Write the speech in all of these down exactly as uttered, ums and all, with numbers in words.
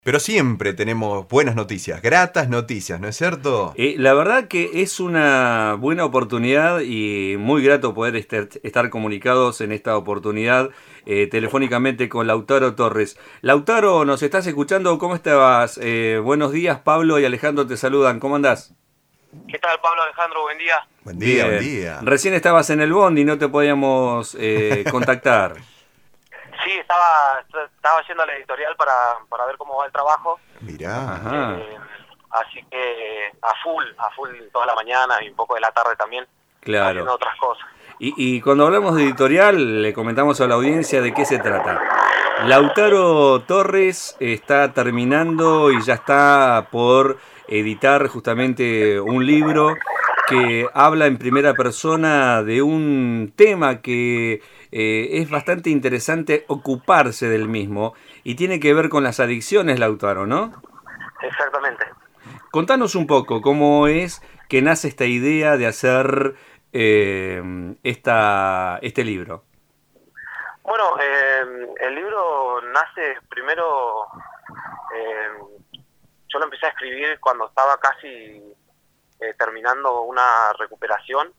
Pero siempre tenemos buenas noticias, gratas noticias, ¿no es cierto? Eh, la verdad que es una buena oportunidad y muy grato poder estar, estar comunicados en esta oportunidad eh, telefónicamente con Lautaro Torres. Lautaro, ¿nos estás escuchando? ¿Cómo estás? Eh, buenos días, Pablo y Alejandro te saludan. ¿Cómo andás? ¿Qué tal, Pablo, Alejandro? Buen día. Buen día, buen Bien. día. Recién estabas en el Bond y no te podíamos eh, contactar. Sí, estaba estaba yendo a la editorial para, para ver cómo va el trabajo. Mirá. Ajá. Eh, así que a full, a full toda la mañana y un poco de la tarde también, Claro. haciendo otras cosas. Y, y cuando hablamos de editorial, le comentamos a la audiencia de qué se trata. Lautaro Torres está terminando y ya está por editar justamente un libro que habla en primera persona de un tema que eh, es bastante interesante ocuparse del mismo y tiene que ver con las adicciones, Lautaro, ¿no? Exactamente. Contanos un poco cómo es que nace esta idea de hacer eh, esta, este libro. Bueno, eh, el libro nace primero, eh, yo lo empecé a escribir cuando estaba casi eh, terminando una recuperación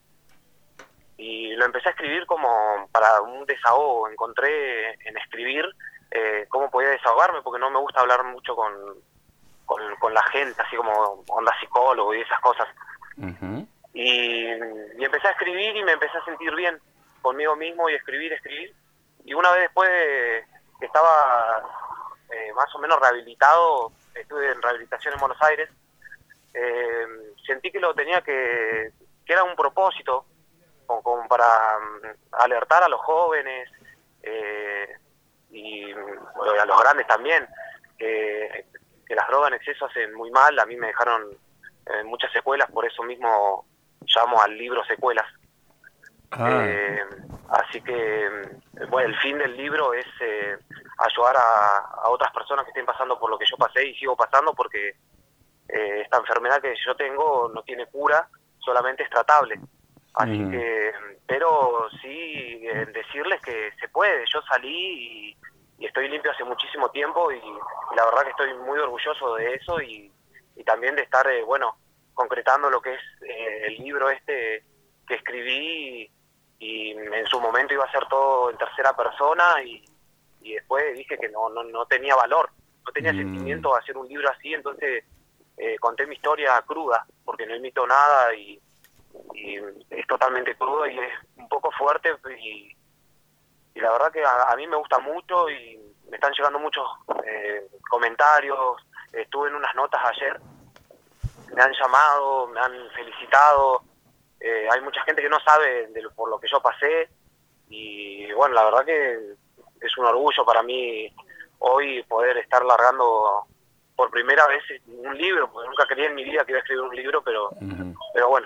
y lo empecé a escribir como para un desahogo. Encontré en escribir eh, cómo podía desahogarme, porque no me gusta hablar mucho con, con, con la gente, así como onda psicólogo y esas cosas. Uh-huh. Y, y empecé a escribir y me empecé a sentir bien conmigo mismo y escribir, escribir. Y una vez después de que estaba eh, más o menos rehabilitado, estuve en rehabilitación en Buenos Aires, eh, sentí que lo tenía que, que era un propósito, como, como para um, alertar a los jóvenes eh, y bueno, a los grandes también, que, que las drogas en exceso hacen muy mal. A mí me dejaron eh, muchas secuelas, por eso mismo llamo al libro Secuelas. Ah. Eh, así que bueno, el fin del libro es eh, ayudar a, a otras personas que estén pasando por lo que yo pasé y sigo pasando, porque eh, esta enfermedad que yo tengo no tiene cura, solamente es tratable. Así Uh-huh. que, pero sí eh, decirles que se puede. Yo salí y, y estoy limpio hace muchísimo tiempo y, y la verdad que estoy muy orgulloso de eso y, y también de estar, eh, bueno, concretando lo que es eh, el libro este que escribí. Y en su momento iba a ser todo en tercera persona y, y después dije que no, no, no tenía valor, no tenía mm. sentimiento de hacer un libro así. Entonces eh, conté mi historia cruda, porque no imito nada y, y es totalmente crudo y es un poco fuerte y, y la verdad que a, a mí me gusta mucho y me están llegando muchos eh, comentarios. Estuve en unas notas ayer, me han llamado, me han felicitado. Eh, hay mucha gente que no sabe de lo, por lo que yo pasé y bueno, la verdad que es un orgullo para mí hoy poder estar largando por primera vez un libro, porque nunca creí en mi vida que iba a escribir un libro, pero, uh-huh. pero bueno.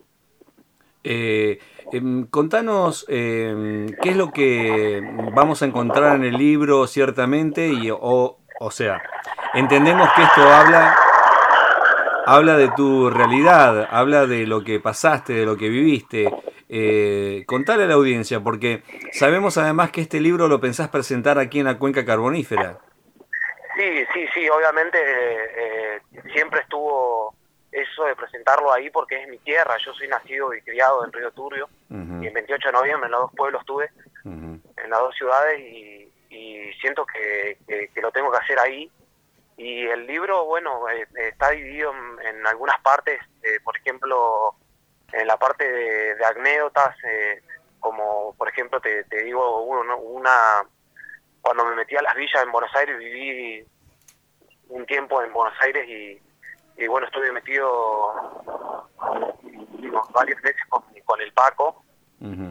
Eh, eh, contanos eh, qué es lo que vamos a encontrar en el libro ciertamente y o, o sea, entendemos que esto habla habla de tu realidad, habla de lo que pasaste, de lo que viviste. Eh, contale a la audiencia, porque sabemos además que este libro lo pensás presentar aquí en la Cuenca Carbonífera. Sí, sí, sí, obviamente eh, siempre estuvo eso de presentarlo ahí porque es mi tierra. Yo soy nacido y criado en Río Turbio, uh-huh. y el veintiocho de noviembre en los dos pueblos estuve, uh-huh. en las dos ciudades, y, y siento que, que, que lo tengo que hacer ahí. Y el libro, bueno, eh, está dividido en, en algunas partes, eh, por ejemplo, en la parte de, de anécdotas, eh, como por ejemplo te, te digo uno, una, cuando me metí a las villas en Buenos Aires, viví un tiempo en Buenos Aires y, y bueno, estuve metido digo, varias veces con, con el Paco, uh-huh.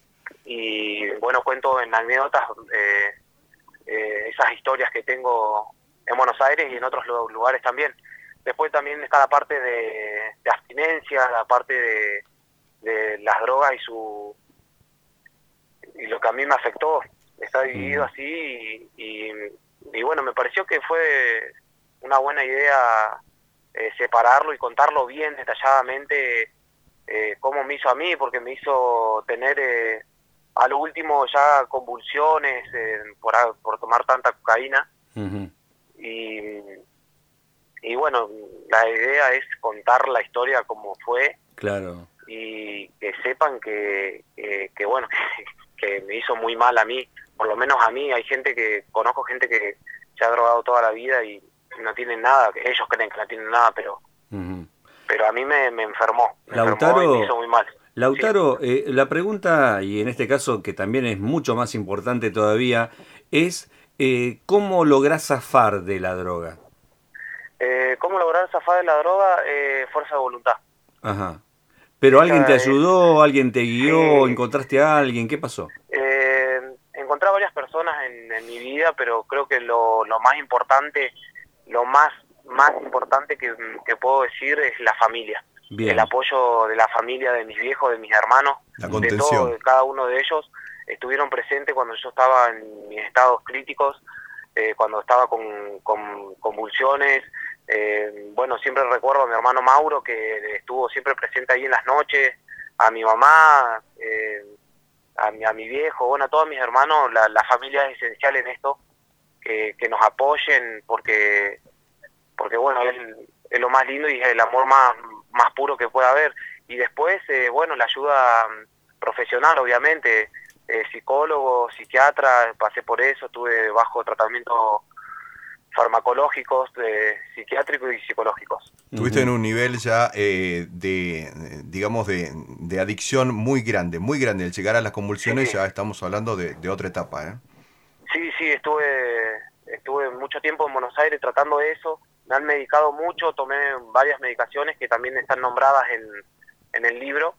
y bueno, cuento en anécdotas eh, eh, esas historias que tengo en Buenos Aires y en otros lugares también. Después también está la parte de, de abstinencia, la parte de, de las drogas y su y lo que a mí me afectó. Está dividido mm. así y, y, y bueno, me pareció que fue una buena idea eh, separarlo y contarlo bien detalladamente eh, cómo me hizo a mí, porque me hizo tener eh, a lo último ya convulsiones eh, por, por tomar tanta cocaína. Uh-huh. y, y bueno, la idea es contar la historia como fue. Claro. Y que sepan que, que, que bueno, que, que me hizo muy mal a mí, por lo menos a mí. Hay gente que, conozco gente que se ha drogado toda la vida y no tienen nada, ellos creen que no tienen nada, pero uh-huh. pero a mí me, me enfermó, me Lautaro, enfermó y me hizo muy mal. Lautaro, sí. eh, la pregunta, y en este caso que también es mucho más importante todavía, es eh, ¿cómo lográs zafar de la droga? Eh, ¿Cómo lograr zafar de la droga? Eh, fuerza de voluntad. Ajá. ¿Pero Esa alguien te es, ayudó, alguien te guió, sí. encontraste a alguien? ¿Qué pasó? Eh, encontré a varias personas en, en mi vida, pero creo que lo, lo más importante, lo más más importante que, que puedo decir es la familia. Bien. El apoyo de la familia, de mis viejos, de mis hermanos, la de todo, de cada uno de ellos, estuvieron presentes cuando yo estaba en mis estados críticos, eh, cuando estaba con, con convulsiones. Eh, bueno, siempre recuerdo a mi hermano Mauro, que estuvo siempre presente ahí en las noches, a mi mamá, eh, a, mi, a mi viejo, bueno, a todos mis hermanos. La, la familia es esencial en esto, que, que nos apoyen, porque porque bueno, es, es lo más lindo y es el amor más, más puro que pueda haber. Y después, eh, bueno, la ayuda profesional, obviamente, eh, psicólogo, psiquiatra, pasé por eso, tuve bajo tratamiento farmacológicos, eh, psiquiátricos y psicológicos. Estuviste uh-huh. en un nivel ya eh, de, digamos, de, de adicción muy grande, muy grande. Al llegar a las convulsiones sí, sí. ya estamos hablando de, de otra etapa, ¿eh? Sí, sí, estuve, estuve mucho tiempo en Buenos Aires tratando de eso. Me han medicado mucho, tomé varias medicaciones que también están nombradas en, en el libro.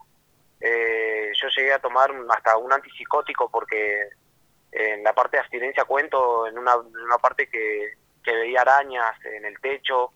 Eh, yo llegué a tomar hasta un antipsicótico porque en la parte de abstinencia cuento en una, en una parte que, que veía arañas en el techo,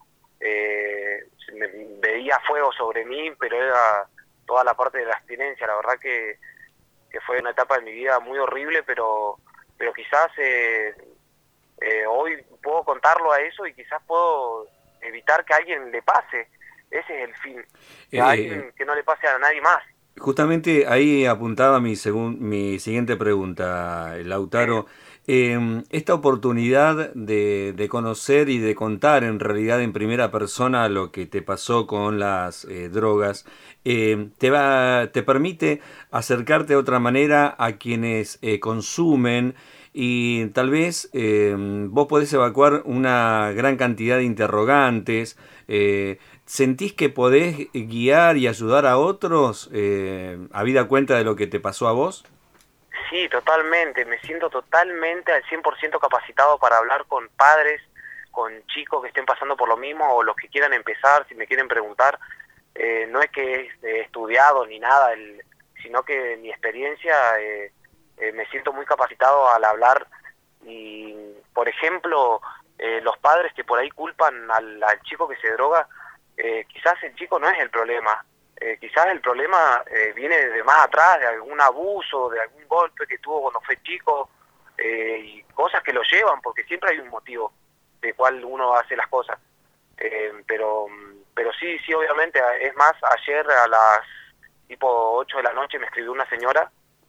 eh, me, veía fuego sobre mí, pero era toda la parte de la abstinencia. La verdad que, que fue una etapa de mi vida muy horrible, pero, pero quizás... Eh, Eh, hoy puedo contarlo a eso y quizás puedo evitar que a alguien le pase. Ese es el fin, que eh, a alguien que no le pase a nadie más. Justamente ahí apuntaba mi, segun, mi siguiente pregunta, Lautaro. Eh, esta oportunidad de, de conocer y de contar en realidad en primera persona lo que te pasó con las eh, drogas, eh, te, va, te permite acercarte de otra manera a quienes eh, consumen, y tal vez eh, vos podés evacuar una gran cantidad de interrogantes. Eh, ¿Sentís que podés guiar y ayudar a otros eh, habida cuenta de lo que te pasó a vos? Sí, totalmente. Me siento totalmente al cien por ciento capacitado para hablar con padres, con chicos que estén pasando por lo mismo o los que quieran empezar, si me quieren preguntar. Eh, no es que he estudiado ni nada, el, sino que mi experiencia... Eh, Eh, me siento muy capacitado al hablar y, por ejemplo, eh, los padres que por ahí culpan al, al chico que se droga, eh, quizás el chico no es el problema, eh, quizás el problema eh, viene de más atrás, de algún abuso, de algún golpe que tuvo cuando fue chico, eh, y cosas que lo llevan, porque siempre hay un motivo de cuál uno hace las cosas. Eh, pero, pero sí, sí, obviamente, es más, ayer a las tipo ocho de la noche me escribió una señora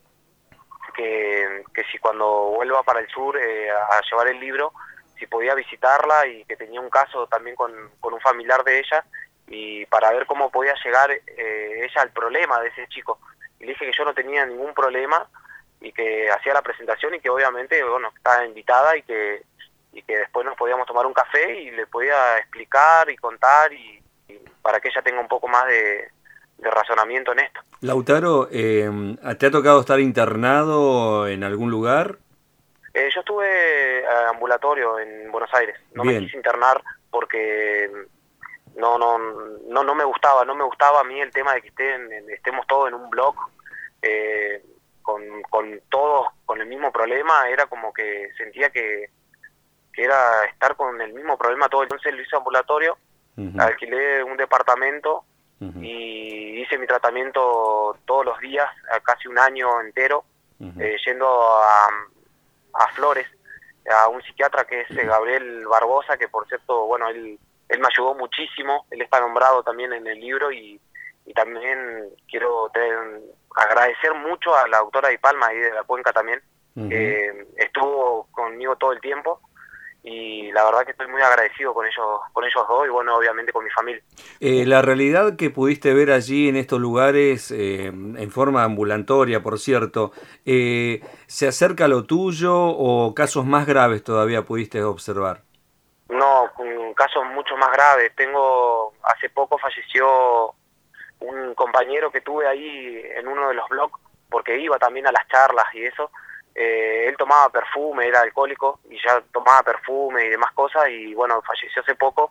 Que, que si cuando vuelva para el sur eh, a llevar el libro, si podía visitarla, y que tenía un caso también con, con un familiar de ella, y para ver cómo podía llegar eh, ella al problema de ese chico. Y le dije que yo no tenía ningún problema y que hacía la presentación y que obviamente, bueno, estaba invitada y que, y que después nos podíamos tomar un café y le podía explicar y contar y, y para que ella tenga un poco más de, de razonamiento en esto. Lautaro, eh, ¿te ha tocado estar internado en algún lugar? Eh, yo estuve eh, ambulatorio en Buenos Aires. No Bien. me quise internar porque no, no, no, no me gustaba, no me gustaba a mí el tema de que estén, estemos todos en un blog eh, con, con todos con el mismo problema. Era como que sentía que, que era estar con el mismo problema todo. Entonces lo hice ambulatorio, uh-huh. alquilé un departamento. Uh-huh. Y hice mi tratamiento todos los días, casi un año entero, uh-huh. eh, yendo a, a Flores, a un psiquiatra que es Gabriel Barbosa, que por cierto, bueno, él, él me ayudó muchísimo, él está nombrado también en el libro, y, y también quiero te, agradecer mucho a la doctora Di Palma, ahí de la Cuenca también, uh-huh. que estuvo conmigo todo el tiempo, y la verdad que estoy muy agradecido con ellos, con ellos dos y bueno, obviamente con mi familia. Eh, la realidad que pudiste ver allí en estos lugares, eh, en forma ambulatoria, por cierto, eh, ¿se acerca a lo tuyo o casos más graves todavía pudiste observar? No, con casos mucho más graves. Tengo, hace poco falleció un compañero que tuve ahí en uno de los blogs, porque iba también a las charlas y eso. Eh, él tomaba perfume, era alcohólico y ya tomaba perfume y demás cosas y bueno, falleció hace poco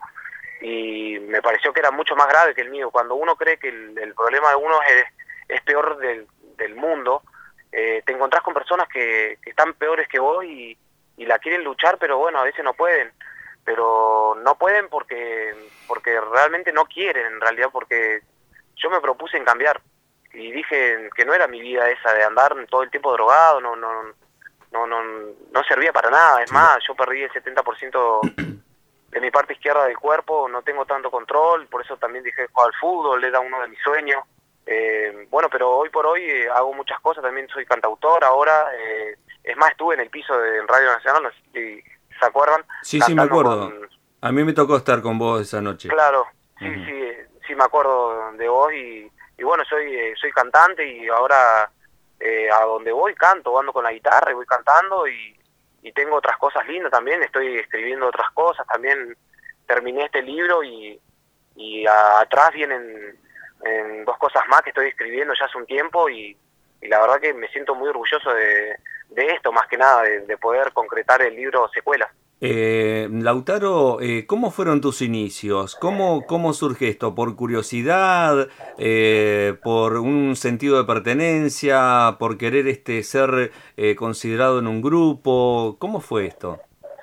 y me pareció que era mucho más grave que el mío. Cuando uno cree que el, el problema de uno es, es peor del, del mundo, eh, te encontrás con personas que, que están peores que vos y, y la quieren luchar, pero bueno, a veces no pueden. Pero no pueden porque porque realmente no quieren, en realidad, porque yo me propuse en cambiar y dije que no era mi vida esa de andar todo el tiempo drogado, no no no no no servía para nada. Es más, yo perdí el setenta por ciento de mi parte izquierda del cuerpo, no tengo tanto control, por eso también dije jugar al fútbol, era uno de mis sueños. Eh, bueno, pero hoy por hoy eh, hago muchas cosas, también soy cantautor ahora, eh, es más, estuve en el piso de en Radio Nacional, no sé si se acuerdan. Sí, sí, me acuerdo. Con... A mí me tocó estar con vos esa noche. Claro, sí, uh-huh. sí, sí me acuerdo de vos y, y bueno, soy eh, soy cantante y ahora eh, a donde voy canto, ando con la guitarra y voy cantando y, y tengo otras cosas lindas también, estoy escribiendo otras cosas, también terminé este libro y, y a, atrás vienen en dos cosas más que estoy escribiendo ya hace un tiempo y, y la verdad que me siento muy orgulloso de, de esto, más que nada, de, de poder concretar el libro Secuelas. Eh, Lautaro, eh, ¿cómo fueron tus inicios? ¿Cómo, cómo surge esto? ¿Por curiosidad? Eh, ¿Por un sentido de pertenencia? ¿Por querer este ser eh, considerado en un grupo? ¿Cómo fue esto?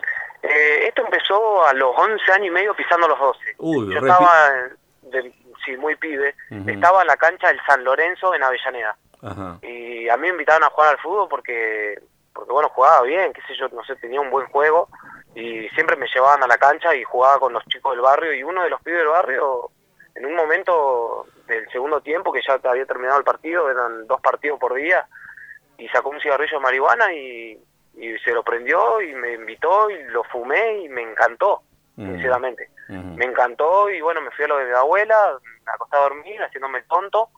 Eh, esto empezó a los once años y medio pisando los doce. Uy, Yo estaba, de, sí, muy pibe, uh-huh. estaba en la cancha del San Lorenzo en Avellaneda. Ajá. Y a mí me invitaban a jugar al fútbol porque, porque bueno, jugaba bien, qué sé yo, no sé, tenía un buen juego. Y siempre me llevaban a la cancha y jugaba con los chicos del barrio y uno de los pibes del barrio, en un momento del segundo tiempo, que ya había terminado el partido, eran dos partidos por día, y sacó un cigarrillo de marihuana y, y se lo prendió y me invitó y lo fumé y me encantó, uh-huh. sinceramente. Uh-huh. Me encantó y bueno, me fui a lo de mi abuela, me acosté a dormir haciéndome tonto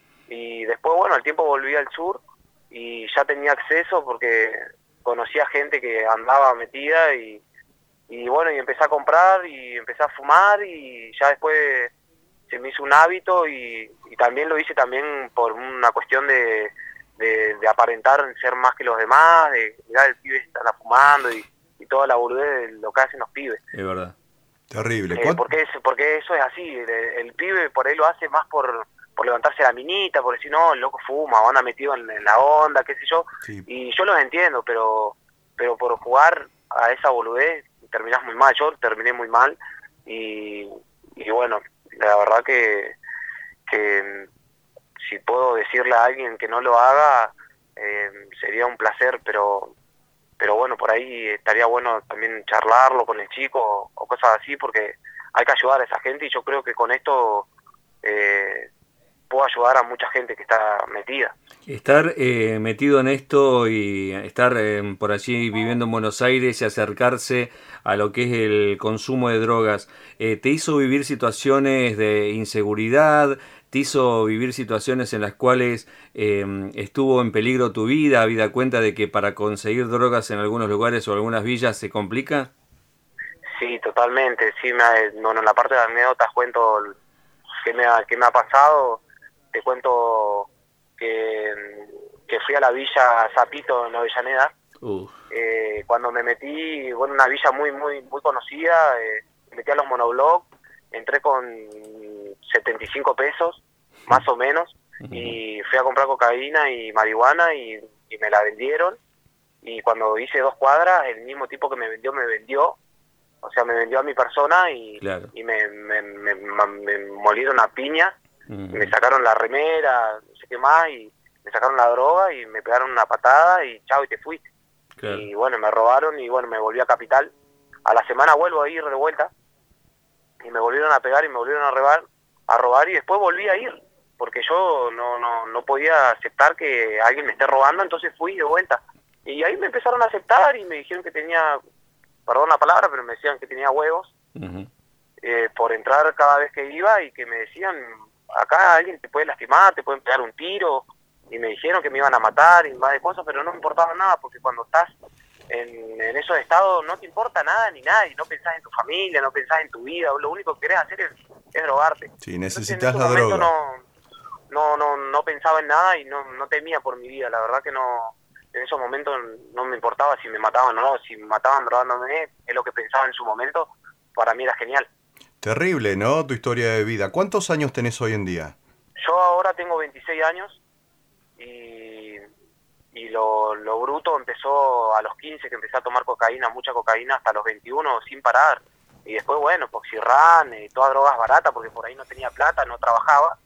y después, bueno, al tiempo volví al sur y ya tenía acceso porque conocía gente que andaba metida y Y bueno, y empecé a comprar y empecé a fumar y ya después se me hizo un hábito y, y también lo hice también por una cuestión de, de, de aparentar ser más que los demás, de mirar el pibe están fumando y, y toda la boludez de lo que hacen los pibes. Es verdad. Terrible. Eh, porque, es, porque eso es así, el, el pibe por ahí lo hace más por, por levantarse la minita, por decir, no, el loco fuma, o anda metido en, en la onda, qué sé yo, sí. Y yo los entiendo, pero, pero por jugar a esa boludez terminás muy mal, yo terminé muy mal y, y bueno, la verdad que, que si puedo decirle a alguien que no lo haga, eh, sería un placer, pero pero bueno, por ahí estaría bueno también charlarlo con el chico o, o cosas así, porque hay que ayudar a esa gente y yo creo que con esto eh, puedo ayudar a mucha gente que está metida. Estar eh, metido en esto y estar eh, por allí viviendo en Buenos Aires y acercarse a lo que es el consumo de drogas, eh, ¿te hizo vivir situaciones de inseguridad? ¿Te hizo vivir situaciones en las cuales eh, estuvo en peligro tu vida, habida cuenta de que para conseguir drogas en algunos lugares o algunas villas se complica? Sí, totalmente. Sí, me, bueno, en la parte de anécdotas cuento qué me ha, qué me ha pasado. Te cuento que, que fui a la villa Zapito en Avellaneda. Uh. Eh, cuando me metí, bueno, una villa muy muy muy conocida, eh, me metí a los monoblog, entré con setenta y cinco pesos, más o menos, uh-huh. y fui a comprar cocaína y marihuana y, y me la vendieron. Y cuando hice dos cuadras, el mismo tipo que me vendió, me vendió, o sea, me vendió a mi persona y, claro. y me, me, me, me molieron a piña, uh-huh. me sacaron la remera, no sé qué más, y me sacaron la droga y me pegaron una patada y chao, y te fuiste. Claro. Y bueno, me robaron y bueno, me volví a Capital. A la semana vuelvo a ir de vuelta y me volvieron a pegar y me volvieron a robar, a robar y después volví a ir porque yo no no no podía aceptar que alguien me esté robando, entonces fui de vuelta. Y ahí me empezaron a aceptar y me dijeron que tenía perdón la palabra, pero me decían que tenía huevos, uh-huh. eh, por entrar cada vez que iba, y que me decían, acá alguien te puede lastimar, te pueden pegar un tiro, y me dijeron que me iban a matar y más de cosas, pero no me importaba nada, porque cuando estás en, en esos estados no te importa nada ni nadie, no pensás en tu familia, no pensás en tu vida, lo único que querés hacer es, es drogarte. Sí, necesitas la droga. No, no, no, no pensaba en nada y no, no temía por mi vida, la verdad que no, en esos momentos no me importaba si me mataban o no, si me mataban drogándome, es lo que pensaba en su momento, para mí era genial. Terrible, ¿no? Tu historia de vida. ¿Cuántos años tenés hoy en día? Yo ahora tengo veintiséis años y, y lo, lo bruto empezó a los quince, que empecé a tomar cocaína, mucha cocaína, hasta los veintiuno sin parar. Y después, bueno, Poxirran y todas drogas baratas, porque por ahí no tenía plata, no trabajaba.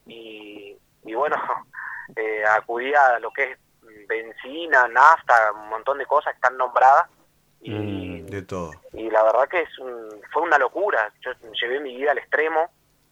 Y, y bueno, eh, acudía a lo que es benzina, nafta, un montón de cosas que están nombradas. Y, mm, de todo. Y la verdad que es un, fue una locura. Yo llevé mi vida al extremo.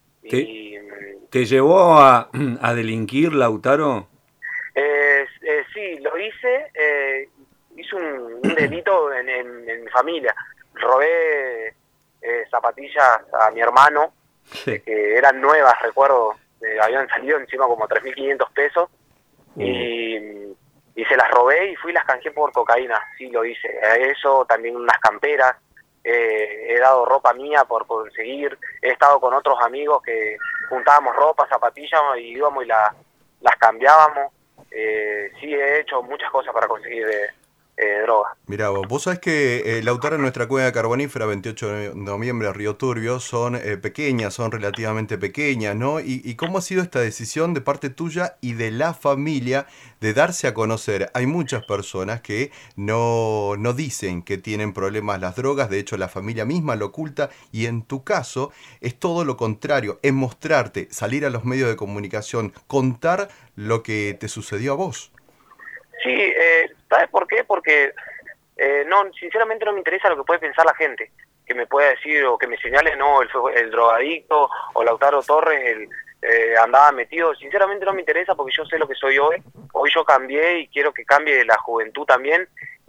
Y, ¿Te, ¿te llevó a, a delinquir, Lautaro? Eh, eh, sí, lo hice. Eh, hice un, un delito en, en, en mi familia. Robé eh, zapatillas a mi hermano, sí. que eran nuevas, recuerdo. Eh, habían salido encima como tres mil quinientos pesos. Uh. Y... y se las robé y fui y las canjeé por cocaína, sí lo hice. Eso, también unas camperas, eh, he dado ropa mía por conseguir, he estado con otros amigos que juntábamos ropa, zapatillas y íbamos y la, las cambiábamos. Eh, sí he hecho muchas cosas para conseguir eh, eh, droga. Mirá vos, vos sabés que eh, Lautaro, en nuestra cuenca carbonífera, veintiocho de noviembre, Río Turbio, son eh, pequeñas, son relativamente pequeñas, ¿no? Y, y ¿cómo ha sido esta decisión de parte tuya y de la familia de darse a conocer? Hay muchas personas que no, no dicen que tienen problemas las drogas, de hecho la familia misma lo oculta, y en tu caso es todo lo contrario, es mostrarte, salir a los medios de comunicación, contar lo que te sucedió a vos. Sí, eh, ¿sabes por qué? Porque eh, no, sinceramente no me interesa lo que puede pensar la gente, que me pueda decir o que me señale, no, el, el drogadicto o Lautaro Torres, el eh, andaba metido. Sinceramente no me interesa, porque yo sé lo que soy hoy. Hoy yo cambié y quiero que cambie la juventud también.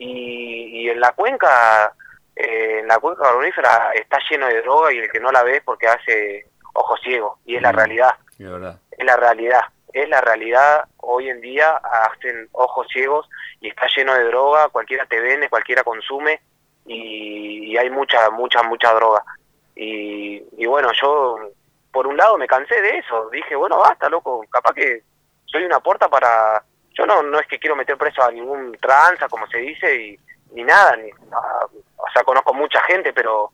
Y, y en la cuenca, eh, en la cuenca carbonífera está lleno de droga, y el que no la ve es porque hace ojos ciegos. Y es la realidad. Es verdad. Es la realidad. Es la realidad, hoy en día hacen ojos ciegos y está lleno de droga, cualquiera te vende, cualquiera consume, y, y hay mucha, mucha, mucha droga. Y, y bueno, yo por un lado me cansé de eso, dije, bueno, basta, loco, capaz que soy una puerta para... Yo no no es que quiero meter preso a ningún tranza, como se dice, y ni nada, ni, a, o sea, conozco mucha gente, pero...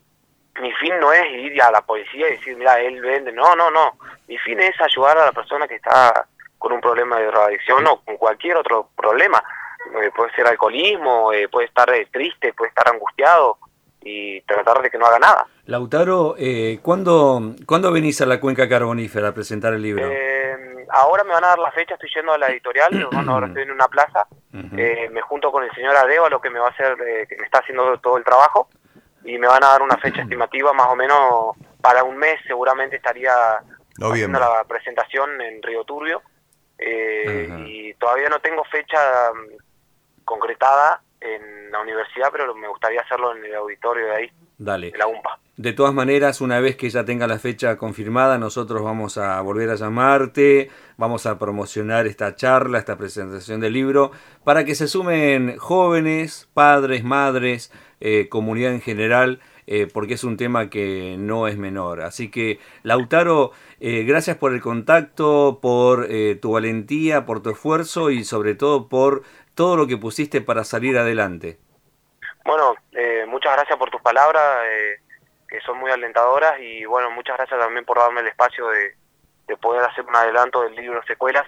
mi fin no es ir a la policía y decir, mira, él vende. No, no, no. Mi fin es ayudar a la persona que está con un problema de drogadicción o con cualquier otro problema. Eh, puede ser alcoholismo, eh, puede estar eh, triste, puede estar angustiado, y tratar de que no haga nada. Lautaro, eh, ¿cuándo, ¿cuándo venís a la Cuenca Carbonífera a presentar el libro? Eh, ahora me van a dar la fecha, estoy yendo a la editorial, ahora estoy en una plaza, uh-huh. eh, me junto con el señor Arevalo, que me va a hacer, eh, que me está haciendo todo el trabajo, y me van a dar una fecha estimativa más o menos para un mes. Seguramente estaría Noviembre. haciendo la presentación en Río Turbio, eh, uh-huh. y todavía no tengo fecha um, concretada en la universidad, pero me gustaría hacerlo en el auditorio de ahí, Dale. de la U M P A. De todas maneras, una vez que ya tenga la fecha confirmada, nosotros vamos a volver a llamarte, vamos a promocionar esta charla, esta presentación del libro, para que se sumen jóvenes, padres, madres, eh, comunidad en general, eh, porque es un tema que no es menor. Así que, Lautaro, eh, gracias por el contacto, por eh, tu valentía, por tu esfuerzo y sobre todo por todo lo que pusiste para salir adelante. Bueno, eh, muchas gracias por tus palabras, eh, que son muy alentadoras, y bueno, muchas gracias también por darme el espacio de, de poder hacer un adelanto del libro Secuelas,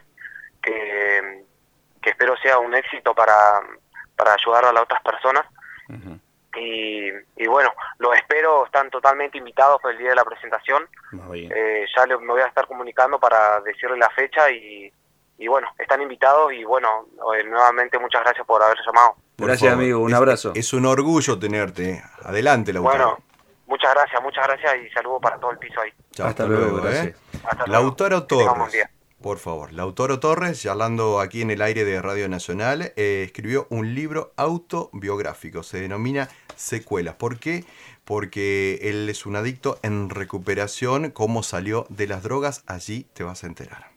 que, que espero sea un éxito para, para ayudar a las otras personas. Uh-huh. Y, y bueno, los espero, están totalmente invitados por el día de la presentación. Eh, ya le, me voy a estar comunicando para decirle la fecha, y, y bueno, están invitados, y bueno, eh, nuevamente muchas gracias por haber llamado. Por gracias, favor. Amigo, un es, abrazo. Es un orgullo tenerte. Adelante, Lautaro. Bueno, muchas gracias, muchas gracias, y saludos para todo el piso ahí. Chao, hasta, hasta luego, luego ¿eh? Hasta Lautaro luego. Torres, por favor. Lautaro Torres, charlando aquí en el aire de Radio Nacional, eh, escribió un libro autobiográfico, se denomina secuelas. ¿Por qué? Porque él es un adicto en recuperación. Cómo salió de las drogas, allí te vas a enterar.